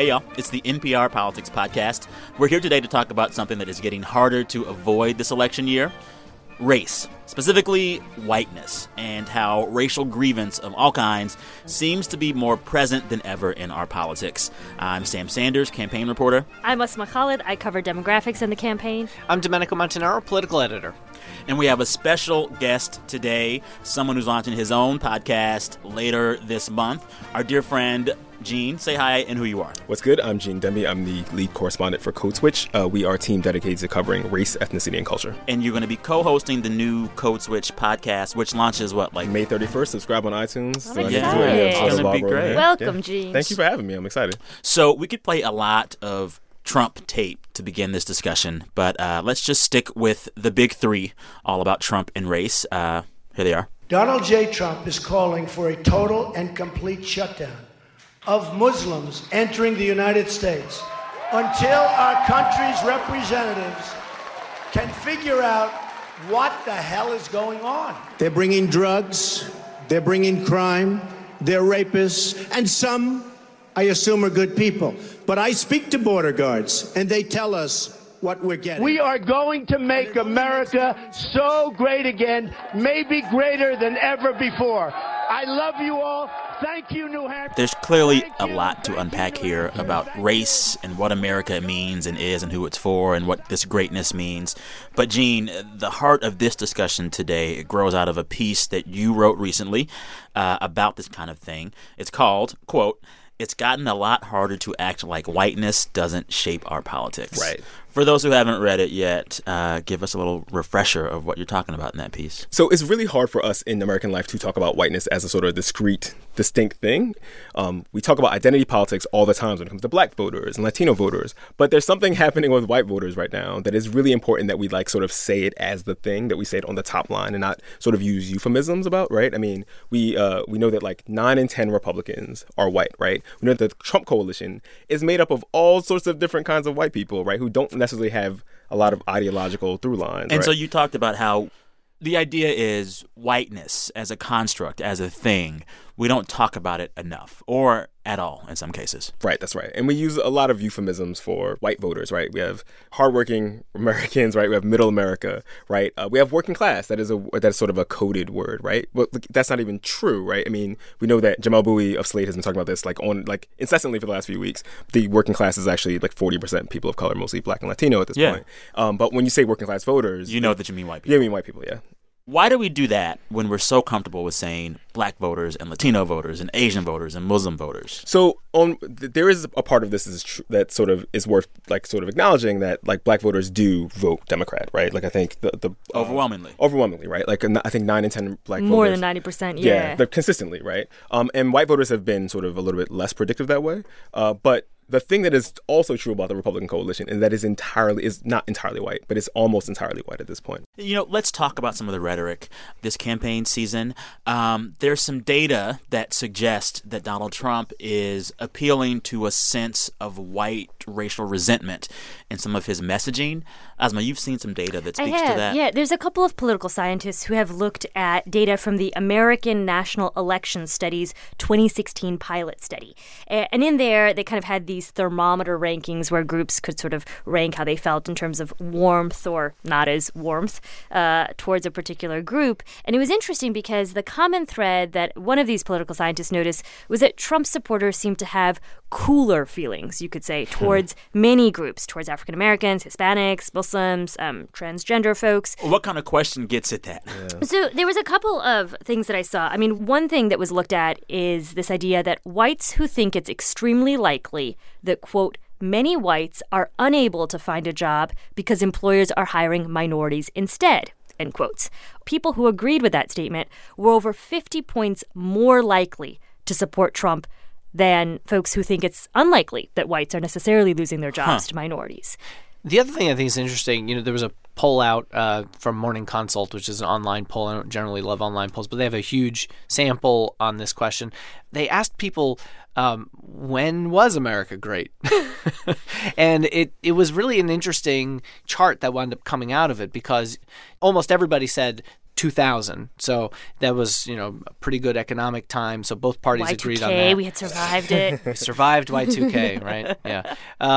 Hey, y'all. It's the NPR Politics Podcast. We're here today to talk about something that is getting harder to avoid this election year: race, specifically whiteness, and how racial grievance of all kinds seems to be more present than ever in our politics. I'm Sam Sanders, campaign reporter. I'm Asma Khalid. I cover demographics in the campaign. I'm Domenico Montanaro, political editor. And we have a special guest today, someone who's launching his own podcast later this month, our dear friend Gene. Say hi and who you are. What's good? I'm Gene Demby. I'm the lead correspondent for Code Switch. We are a team dedicated to covering race, ethnicity, and culture. And you're going to be co-hosting the new Code Switch podcast, which launches May 31st. Subscribe on iTunes. I'm excited. It's going to be great. Welcome, Gene. Thank you for having me. I'm excited. So we could play a lot of Trump tape to begin this discussion, but let's just stick with the big three, all about Trump and race. Here they are. Donald J. Trump is calling for a total and complete shutdown of Muslims entering the United States until our country's representatives can figure out what the hell is going on. They're bringing drugs, they're bringing crime, they're rapists, and some, I assume, are good people. But I speak to border guards, and they tell us what we're getting. We are going to make America so great again, maybe greater than ever before. I love you all. Thank you, New Hampshire. There's clearly a lot to unpack here about race and what America means and is and who it's for and what this greatness means. But, Gene, the heart of this discussion today grows out of a piece that you wrote recently about this kind of thing. It's called, quote, "It's gotten a lot harder to act like whiteness doesn't shape our politics." Right. For those who haven't read it yet, give us a little refresher of what you're talking about in that piece. So it's really hard for us in American life to talk about whiteness as a sort of discrete, distinct thing. We talk about identity politics all the time when it comes to black voters and Latino voters. But there's something happening with white voters right now that is really important that we sort of say it as the thing, that we say it on the top line and not sort of use euphemisms about, right? I mean, we know that 9 in 10 Republicans are white, right? We know that the Trump coalition is made up of all sorts of different kinds of white people, right, who don't necessarily have a lot of ideological through lines. And right? so you talked about how the idea is whiteness as a construct, as a thing. We don't talk about it enough or at all in some cases. Right, that's right. And we use a lot of euphemisms for white voters, right? We have hardworking Americans, right? We have middle America, right? We have working class. That's sort of a coded word, right? But that's not even true, right? I mean, we know that Jamel Bowie of Slate has been talking about this incessantly for the last few weeks. The working class is actually 40% people of color, mostly black and Latino at this point. But when you say working class voters, you know that you mean white people. Yeah, you mean white people, yeah. Why do we do that when we're so comfortable with saying black voters and Latino voters and Asian voters and Muslim voters? So there is a part of this that sort of is worth sort of acknowledging that black voters do vote Democrat, right? I think the overwhelmingly, right? I think 9 in 10 black more voters, than 90%, yeah, they're consistently, right? And white voters have been sort of a little bit less predictive that way, but the thing that is also true about the Republican coalition is that is not entirely white, but it's almost entirely white at this point. Let's talk about some of the rhetoric this campaign season. There's some data that suggests that Donald Trump is appealing to a sense of white racial resentment in some of his messaging. Asma, you've seen some data that speaks to that. Yeah, there's a couple of political scientists who have looked at data from the American National Election Studies 2016 pilot study. And in there, they kind of had these thermometer rankings where groups could sort of rank how they felt in terms of warmth or not as warmth towards a particular group. And it was interesting because the common thread that one of these political scientists noticed was that Trump supporters seemed to have cooler feelings, you could say, towards many groups, towards African Americans, Hispanics, Muslims, transgender folks. What kind of question gets at that? Yeah. So there was a couple of things that I saw. I mean, one thing that was looked at is this idea that whites who think it's extremely likely that, quote, many whites are unable to find a job because employers are hiring minorities instead, end quotes. People who agreed with that statement were over 50 points more likely to support Trump than folks who think it's unlikely that whites are necessarily losing their jobs to minorities. The other thing I think is interesting, there was a poll out from Morning Consult, which is an online poll. I don't generally love online polls, but they have a huge sample on this question. They asked people, when was America great? And it was really an interesting chart that wound up coming out of it because almost everybody said 2000. So that was, a pretty good economic time. So both parties Y2K, agreed on that. we had survived it. We survived Y2K, right? Yeah.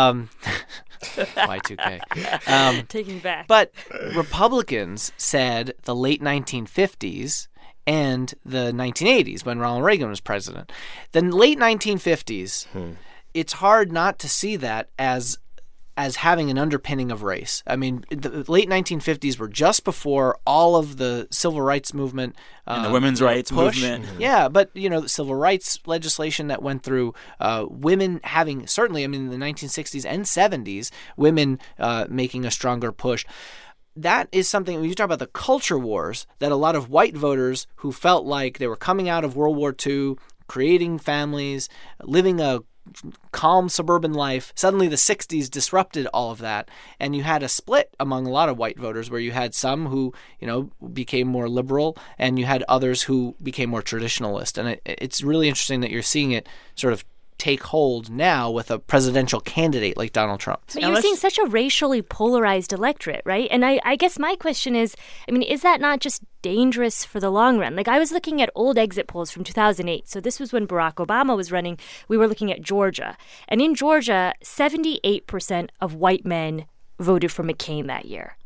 Y2K. Taking back. But Republicans said the late 1950s and the 1980s when Ronald Reagan was president. The late 1950s, it's hard not to see that as having an underpinning of race. I mean, the late 1950s were just before all of the civil rights movement and the women's rights push. movement. Yeah, but, the civil rights legislation that went through, women having, certainly, in the 1960s and 70s, women making a stronger push. That is something, when you talk about the culture wars, that a lot of white voters who felt like they were coming out of World War II, creating families, living a calm suburban life, suddenly the 60s disrupted all of that, and you had a split among a lot of white voters where you had some who became more liberal and you had others who became more traditionalist. And it's really interesting that you're seeing it sort of take hold now with a presidential candidate like Donald Trump. But you're seeing such a racially polarized electorate, right? And I guess my question is, is that not just dangerous for the long run? Like, I was looking at old exit polls from 2008. So this was when Barack Obama was running. We were looking at Georgia. And in Georgia, 78% of white men voted for McCain that year.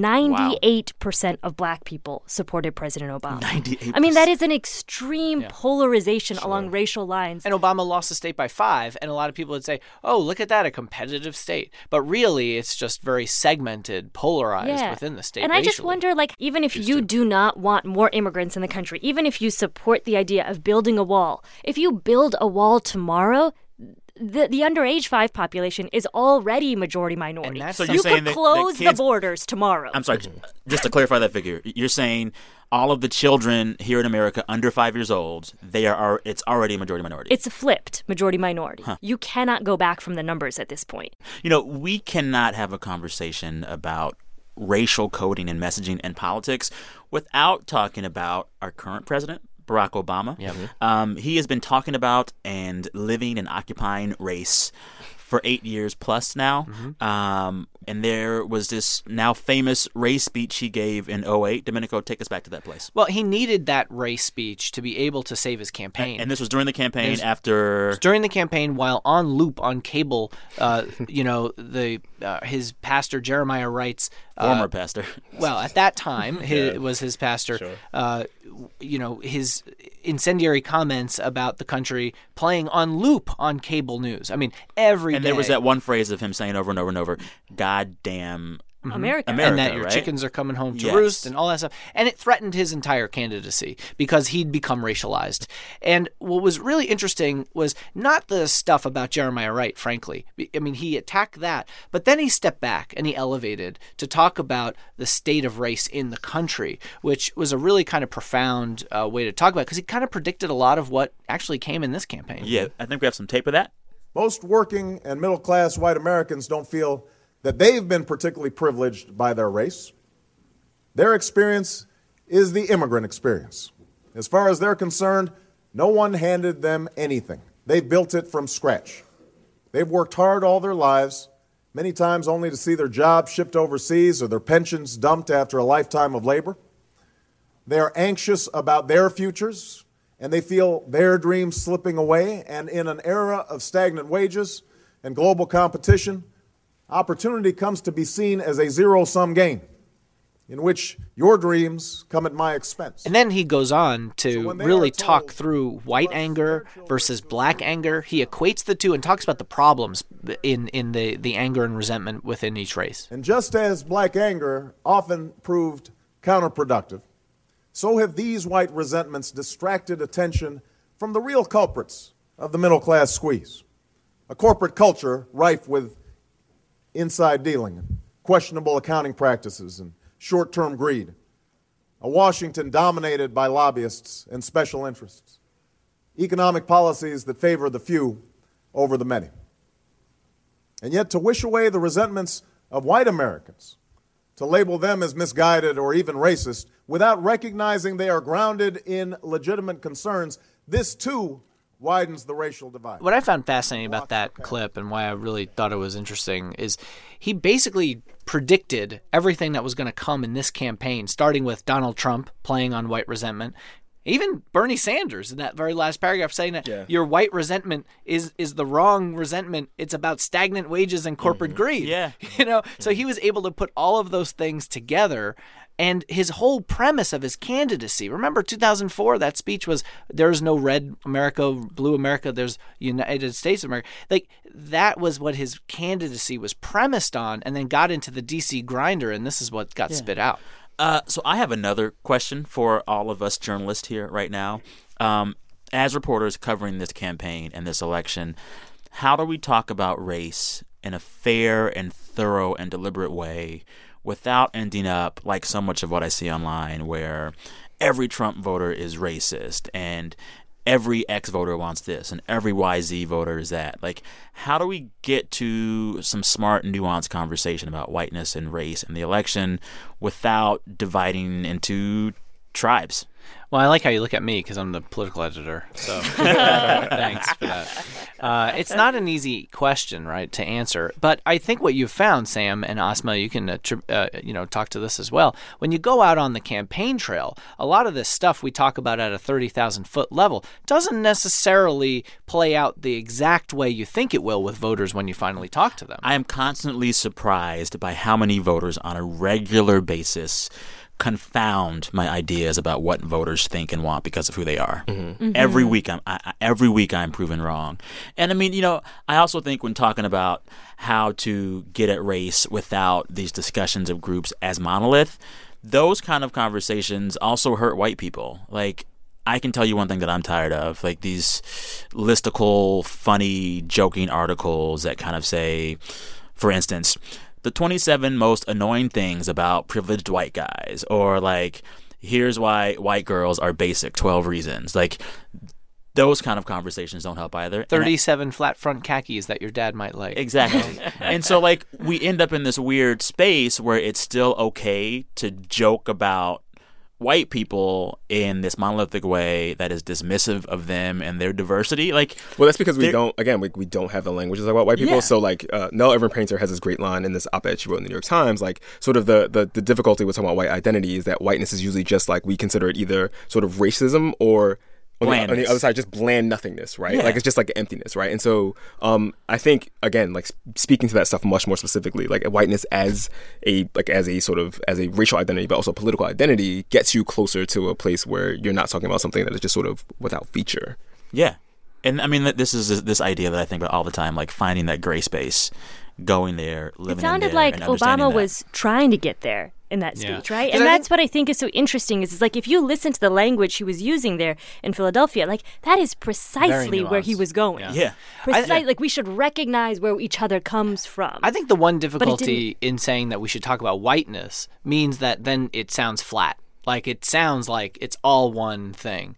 98% of black people supported President Obama. 98%. That is an extreme polarization along racial lines. And Obama lost the state by 5, and a lot of people would say, oh, look at that, a competitive state. But really, it's just very segmented, polarized within the state. And racially. I just wonder, even if you do not want more immigrants in the country, even if you support the idea of building a wall, if you build a wall tomorrow, the underage 5 population is already majority minority. So you could close the borders tomorrow. I'm sorry, just to clarify that figure, you're saying all of the children here in America under 5 years old, it's already a majority minority. It's a flipped majority minority. You cannot go back from the numbers at this point. We cannot have a conversation about racial coding and messaging and politics without talking about our current president, Barack Obama. He has been talking about and living and occupying race for 8 years plus now. And there was this now famous race speech he gave in 2008. Domenico, take us back to that place. Well, he needed that race speech to be able to save his campaign. And this was during the campaign after... During the campaign while on loop on cable, his pastor Jeremiah Wright's... former pastor. Well, at that time, it was his pastor. Sure. His incendiary comments about the country playing on loop on cable news. Every day. And there was that one phrase of him saying over and over and over, God damn America. And that your right? chickens are coming home to roost and all that stuff. And it threatened his entire candidacy because he'd become racialized. And what was really interesting was not the stuff about Jeremiah Wright, frankly. He attacked that. But then he stepped back and he elevated to talk about the state of race in the country, which was a really kind of profound way to talk about it because he kind of predicted a lot of what actually came in this campaign. Yeah, I think we have some tape of that. Most working and middle-class white Americans don't feel that they've been particularly privileged by their race. Their experience is the immigrant experience. As far as they're concerned, no one handed them anything. They built it from scratch. They've worked hard all their lives, many times only to see their jobs shipped overseas or their pensions dumped after a lifetime of labor. They are anxious about their futures, and they feel their dreams slipping away. And in an era of stagnant wages and global competition, opportunity comes to be seen as a zero-sum game in which your dreams come at my expense. And then he goes on to really talk through white anger versus black anger. He equates the two and talks about the problems in the anger and resentment within each race. And just as black anger often proved counterproductive, so have these white resentments distracted attention from the real culprits of the middle-class squeeze. A corporate culture rife with inside dealing, and questionable accounting practices, and short-term greed. A Washington dominated by lobbyists and special interests. Economic policies that favor the few over the many. And yet to wish away the resentments of white Americans, to label them as misguided or even racist, without recognizing they are grounded in legitimate concerns, this too widens the racial divide. What I found fascinating about that clip and why I really thought it was interesting is he basically predicted everything that was going to come in this campaign, starting with Donald Trump playing on white resentment. Even Bernie Sanders in that very last paragraph saying that your white resentment is the wrong resentment. It's about stagnant wages and corporate greed. Yeah. So he was able to put all of those things together. And his whole premise of his candidacy, remember 2004, that speech was, there's no red America, blue America, there's United States of America. Like, that was what his candidacy was premised on, and then got into the D.C. grinder, and this is what got spit out. So I have another question for all of us journalists here right now. As reporters covering this campaign and this election, how do we talk about race in a fair and thorough and deliberate way without ending up like so much of what I see online, where every Trump voter is racist and every X voter wants this and every YZ voter is that? Like, how do we get to some smart, nuanced conversation about whiteness and race in the election without dividing into tribes? Well, I like how you look at me because I'm the political editor. So thanks for that. It's not an easy question, right, to answer. But I think what you've found, Sam and Asma, you can talk to this as well. When you go out on the campaign trail, a lot of this stuff we talk about at a 30,000-foot level doesn't necessarily play out the exact way you think it will with voters when you finally talk to them. I am constantly surprised by how many voters on a regular basis confound my ideas about what voters think and want because of who they are. Every week I'm proven wrong. And I mean, I also think when talking about how to get at race without these discussions of groups as monolith, those kind of conversations also hurt white people. Like, I can tell you one thing that I'm tired of, like these listicle, funny, joking articles that kind of say, for instance, the 27 most annoying things about privileged white guys, or like, here's why white girls are basic, 12 reasons. Like, those kind of conversations don't help either. 37 flat front khakis that your dad might like. Exactly. And so, like, we end up in this weird space where it's still okay to joke about white people in this monolithic way that is dismissive of them and their diversity. Like, well, that's because we don't have the languages about white people. Yeah. So like Nell Irvin Painter has this great line in this op-ed she wrote in the New York Times, like sort of the difficulty with talking about white identity is that whiteness is usually just like, we consider it either sort of racism or on the other side, just bland nothingness, right? Yeah. Like, it's just like emptiness, right? And so I think, again, like speaking to that stuff much more specifically, like whiteness as a racial identity, but also political identity, gets you closer to a place where you're not talking about something that is just sort of without feature. Yeah. And I mean, this is this idea that I think about all the time, like finding that gray space, going there, living in there. It sounded like Obama was trying to get there in that speech, right? And that's what I think is so interesting is like, if you listen to the language he was using there in Philadelphia, like, that is precisely where he was going. Yeah. Like, we should recognize where each other comes from. I think the one difficulty in saying that we should talk about whiteness means that then it sounds flat. Like, it sounds like it's all one thing.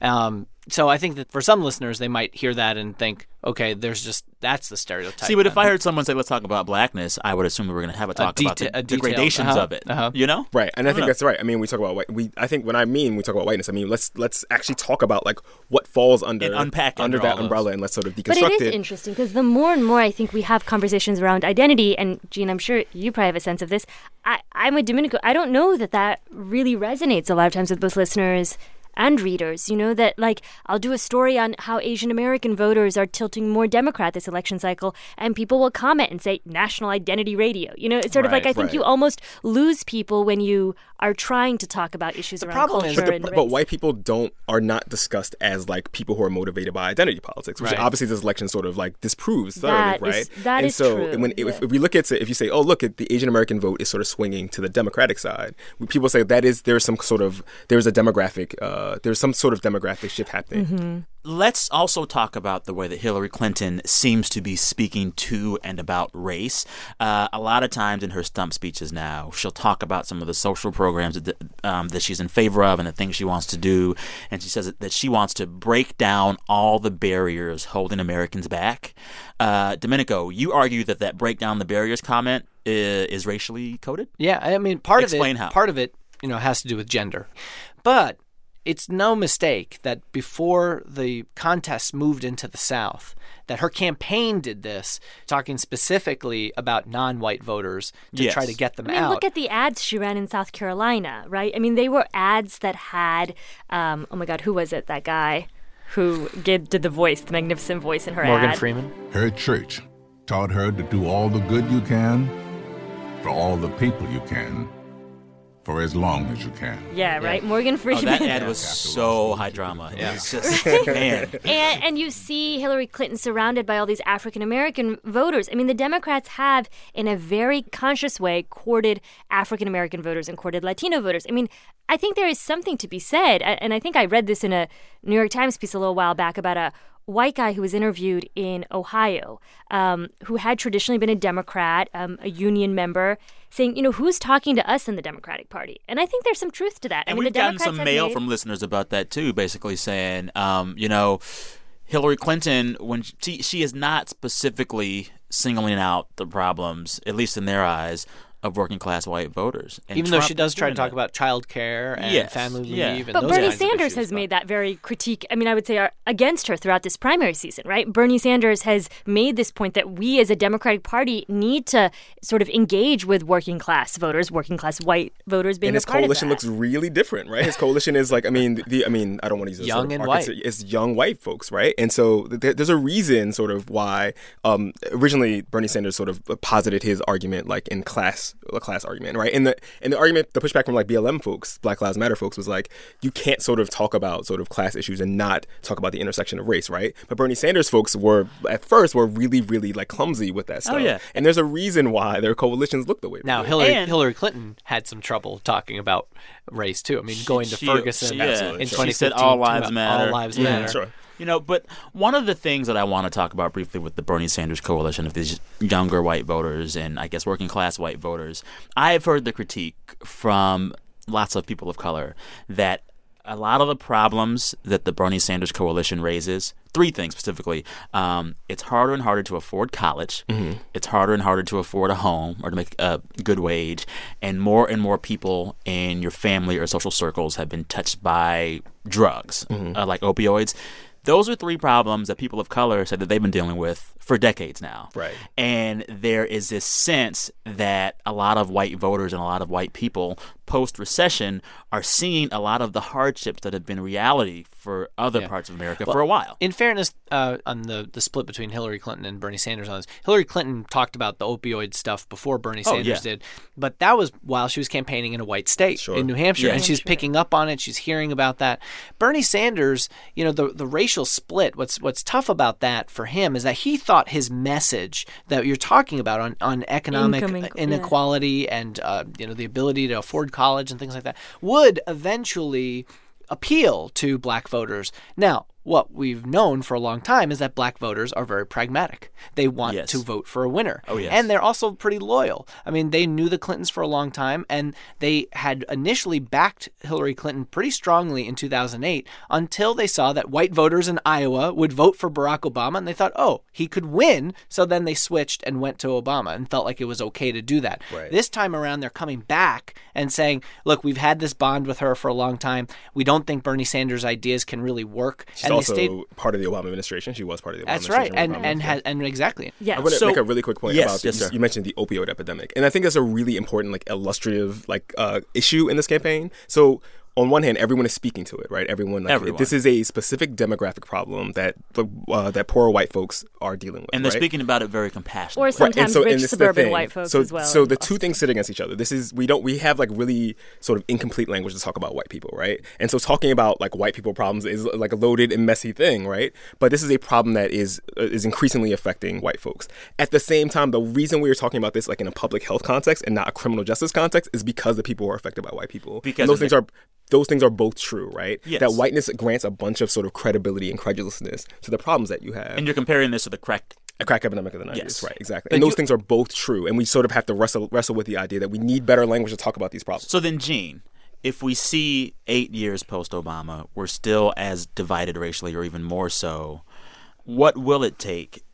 So I think that for some listeners, they might hear that and think, okay, that's the stereotype. See, but if I heard someone say, let's talk about blackness, I would assume we were going to have a talk about the gradations of it, Right, and I think that's right. I mean, we talk about I think when we talk about whiteness, I mean, let's actually talk about like what falls under that umbrella, and let's sort of deconstruct it. But it is interesting because the more and more I think we have conversations around identity, and Gene, I'm sure you probably have a sense of this. I'm with Domenico. I don't know that really resonates a lot of times with both listeners and readers, that like I'll do a story on how Asian American voters are tilting more Democrat this election cycle, and people will comment and say National Identity Radio. It's sort of like I think you almost lose people when you are trying to talk about issues around culture and race. But white people are not discussed as like people who are motivated by identity politics, which obviously this election sort of like disproves thoroughly, right? That is true. If we look at if you say, oh, look at the Asian American vote is sort of swinging to the Democratic side, people say there's some sort of demographic shift happening. Mm-hmm. Let's also talk about the way that Hillary Clinton seems to be speaking to and about race. A lot of times in her stump speeches now, she'll talk about some of the social programs that she's in favor of and the things she wants to do. And she says that she wants to break down all the barriers holding Americans back. Domenico, you argue that break down the barriers comment is racially coded? Yeah, I mean, part Explain of it, how. Part of it, has to do with gender. But it's no mistake that before the contest moved into the South, that her campaign did this, talking specifically about non-white voters to try to get them out. Look at the ads she ran in South Carolina, right? I mean, they were ads that had, oh my God, who was it? That guy who did the voice, the magnificent voice in her Morgan ad. Freeman. Her church taught her to do all the good you can for all the people you can for as long as you can. Yeah, right? Morgan Freeman. That ad was so high drama. Yeah. It's just, man. And you see Hillary Clinton surrounded by all these African-American voters. I mean, the Democrats have, in a very conscious way, courted African-American voters and courted Latino voters. I mean, I think there is something to be said. And I think I read this in a New York Times piece a little while back about a white guy who was interviewed in Ohio, who had traditionally been a Democrat, a union member, saying, who's talking to us in the Democratic Party? And I think there's some truth to that. And I mean, we've gotten some mail from listeners about that, too, basically saying, Hillary Clinton, when she is not specifically singling out the problems, at least in their eyes, of working-class white voters. And even Trump though she does try to talk that. about child care and family leave. Yeah. And But those Bernie kinds of Sanders issues, has but- made that very critique, I would say, against her throughout this primary season, right? Bernie Sanders has made this point that we as a Democratic Party need to sort of engage with working-class voters, working-class white voters being And a his part coalition of that. looks really different, right? His coalition is like, I don't want to use this Young sort of and archetype. white. It's young white folks, right? And so there's a reason sort of why originally Bernie Sanders sort of posited his argument like in a class argument, right? And the argument, the pushback from like BLM folks, Black Lives Matter folks, was like, you can't sort of talk about sort of class issues and not talk about the intersection of race, right? But Bernie Sanders folks were really, really like clumsy with that stuff. Oh, yeah. And there's a reason why their coalitions look the way they Now, do. Hillary Clinton had some trouble talking about race, too. I mean, going to Ferguson in She 2015. said all lives matter. All lives Yeah. matter. Sure. But one of the things that I want to talk about briefly with the Bernie Sanders coalition of these younger white voters and I guess working class white voters, I have heard the critique from lots of people of color that a lot of the problems that the Bernie Sanders coalition raises, three things specifically, it's harder and harder to afford college, it's harder and harder to afford a home or to make a good wage, and more people in your family or social circles have been touched by drugs, like opioids. Those are three problems that people of color said that they've been dealing with for decades now. Right. And there is this sense that a lot of white voters and a lot of white people post-recession are seeing a lot of the hardships that have been reality for other parts of America for a while. In fairness, on the split between Hillary Clinton and Bernie Sanders on this, Hillary Clinton talked about the opioid stuff before Bernie Sanders did, but that was while she was campaigning in a white state, in New Hampshire, and she's picking up on it. She's hearing about that. Bernie Sanders, the racial split, what's tough about that for him is that he thought his message that you're talking about on economic inequality and the ability to afford college and things like that would eventually appeal to black voters. Now, what we've known for a long time is that black voters are very pragmatic. They want to vote for a winner. Oh, yes. And they're also pretty loyal. I mean, they knew the Clintons for a long time, and they had initially backed Hillary Clinton pretty strongly in 2008 until they saw that white voters in Iowa would vote for Barack Obama, and they thought, oh, he could win. So then they switched and went to Obama and felt like it was okay to do that. Right. This time around, they're coming back and saying, look, we've had this bond with her for a long time. We don't think Bernie Sanders' ideas can really work. She's also part of the Obama administration. She was part of the Obama That's administration. right, and exactly. Yeah. I want to So- make a really quick point Yes, about yes, this. sir. You mentioned the opioid epidemic, and I think that's a really important, illustrative, issue in this campaign. So, on one hand, everyone is speaking to it, right? Everyone. This is a specific demographic problem that that poor white folks are dealing with, And they're right? speaking about it very compassionately. Or sometimes and rich this is the suburban thing. white folks so, as well. So the two things sit against each other. We have really sort of incomplete language to talk about white people, right? And so talking about white people problems is a loaded and messy thing, right? But this is a problem that is increasingly affecting white folks. At the same time, the reason we are talking about this in a public health context and not a criminal justice context is because the people who are affected by white people. Because and those things are both true, right? Yes. That whiteness grants a bunch of sort of credibility and credulousness to the problems that you have. And you're comparing this to the crack. A crack epidemic of the 90s, Yes. right, exactly. But And those things are both true, and we sort of have to wrestle with the idea that we need better language to talk about these problems. So then, Gene, if we see 8 years post-Obama, we're still as divided racially or even more so, what will it take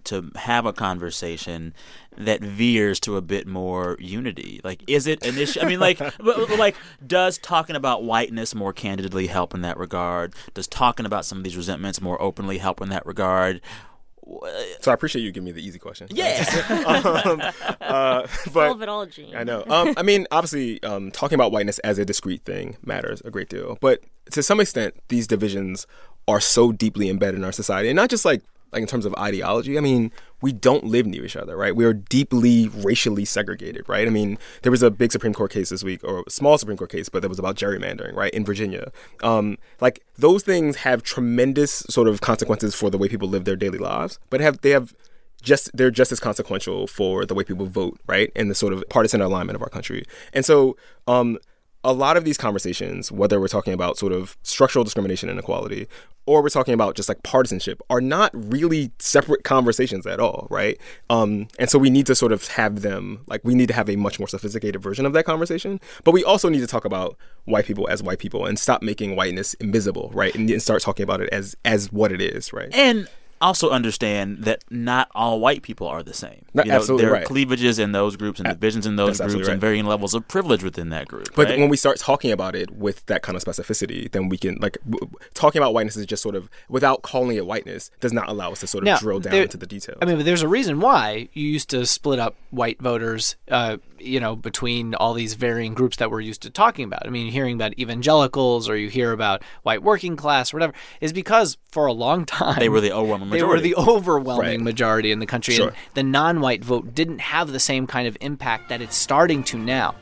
to have a conversation that veers to a bit more unity? Like, is it an issue? I mean, like, does talking about whiteness more candidly help in that regard? Does talking about some of these resentments more openly help in that regard? So I appreciate you giving me the easy question. Yeah. Solve it all, Gene. I know. I mean, obviously, talking about whiteness as a discrete thing matters a great deal. But to some extent, these divisions are so deeply embedded in our society. And not just like in terms of ideology. I mean, we don't live near each other, right? We are deeply racially segregated, right? I mean, there was a big Supreme Court case this week, or a small Supreme Court case, but that was about gerrymandering, right, in Virginia. Like, those things have tremendous sort of consequences for the way people live their daily lives, but they're just as consequential for the way people vote, right, and the sort of partisan alignment of our country. And so a lot of these conversations, whether we're talking about sort of structural discrimination and inequality, or we're talking about just like partisanship, are not really separate conversations at all, right? And so we need to sort of have them, like, we need to have a much more sophisticated version of that conversation. But we also need to talk about white people as white people and stop making whiteness invisible, right? And start talking about it as what it is, right? And also understand that not all white people are the same. Absolutely there are right. cleavages in those groups and divisions in those groups and varying levels of privilege within that group. But right? when we start talking about it with that kind of specificity, then we can, like, talking about whiteness is just sort of, without calling it whiteness, does not allow us to sort of drill down into the details. I mean, but there's a reason why you used to split up white voters, between all these varying groups that we're used to talking about. I mean, hearing about evangelicals or you hear about white working class or whatever, is because for a long time they were the overwhelming majority. In the country. Sure. And the non-white vote didn't have the same kind of impact that it's starting to now.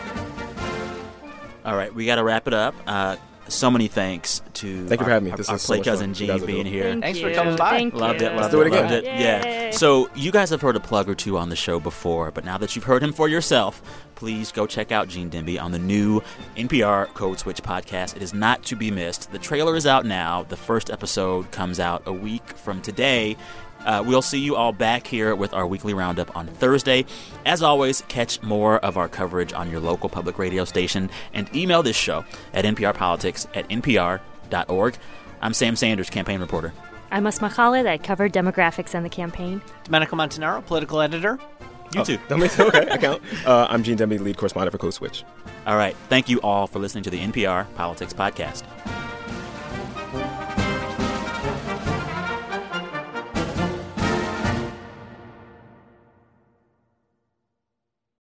All right, we got to wrap it up. So many thanks to Thank you for having me. This our is so play much cousin fun. Gene being here. Thanks for coming by. Loved it. Let's do it again. Loved it. Yeah. So you guys have heard a plug or two on the show before, but now that you've heard him for yourself, please go check out Gene Demby on the new NPR Code Switch podcast. It is not to be missed. The trailer is out now. The first episode comes out a week from today. We'll see you all back here with our weekly roundup on Thursday. As always, catch more of our coverage on your local public radio station and email this show at nprpolitics@npr.org. I'm Sam Sanders, campaign reporter. I'm Asma Khalid. I cover demographics and the campaign. Domenico Montanaro, political editor. You too. Okay, I count. I'm Gene Demby, lead correspondent for Code Switch. All right. Thank you all for listening to the NPR Politics Podcast.